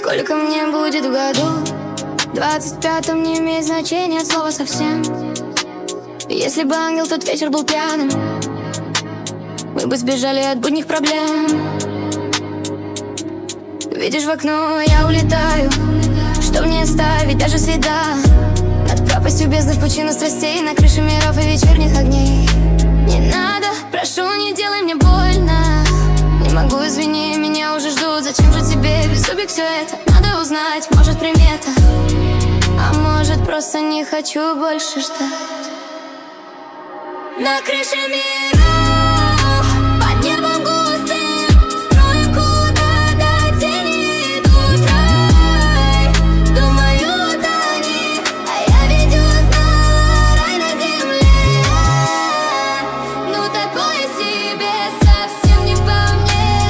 Сколько мне будет в году? 25-м не имеет значения от слова совсем. Если бы ангел тот вечер был пьяным, мы бы сбежали от будних проблем. Видишь, в окно я улетаю. Что мне оставить, даже следа? Над пропастью бездны, в пучину страстей, на крыше миров и вечерних огней. Не надо, прошу, не делай мне больно. Не могу, извини, меня уже ждут. Зачем же тебе без зубик все это? Надо узнать, может, примета, а может, просто не хочу больше ждать. На крыше миров, под небом густым, строим куда-то тени, идут рай. Думают они, а я ведь узнала рай на земле. Ну такое себе, совсем не по мне.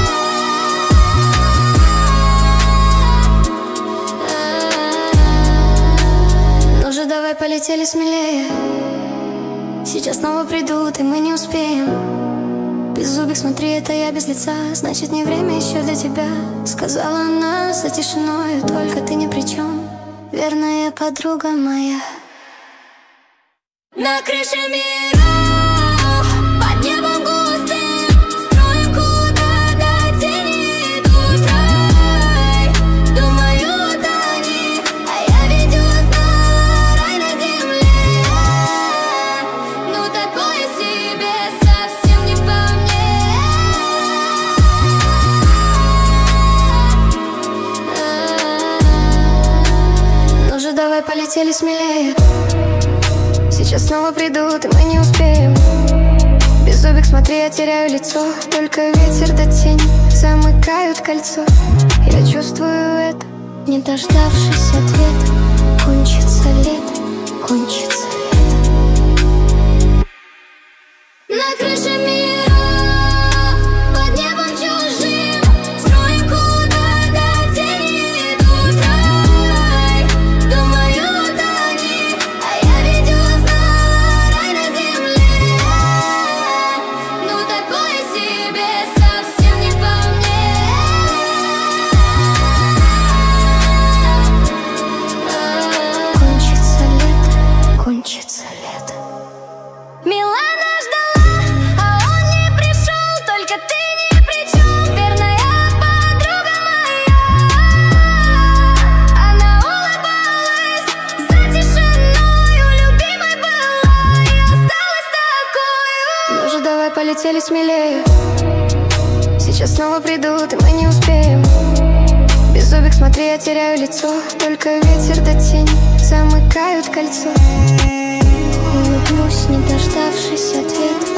Ну же, давай полетели смелее. Сейчас снова придут, и мы не успеем. Беззубик, смотри, это я без лица. Значит, не время еще для тебя. Сказала она за тишиною, только ты ни при чем, верная подруга моя. На крыше миров, под небом густым, строим куда-то тени, идут рай. Думают они, а я ведь узнала рай на земле. Давай полетели смелее. Сейчас снова придут, и мы не успеем. Беззубик, смотри, я теряю лицо. Только ветер да тень замыкают кольцо. Я чувствую это, не дождавшись ответа. Кончится лето, кончится лето. На крыше миров, под небом чужим, строим куда-то тени, идут рай. Думают они, а я ведь узнала рай на земле. Ну такое себе, совсем не по мне. Кончится лето, кончится лето. Милана ждала, а он не пришел, только ты ни при чем, верная подруга моя. Она улыбалась за тишиною, любимой была и осталась такою. Ну же, давай полетели смелее. Сейчас снова придут, и мы не успеем. Беззубик, смотри, я теряю лицо. Только ветер да тень замыкают кольцо. Улыбнусь, не дождавшись ответа.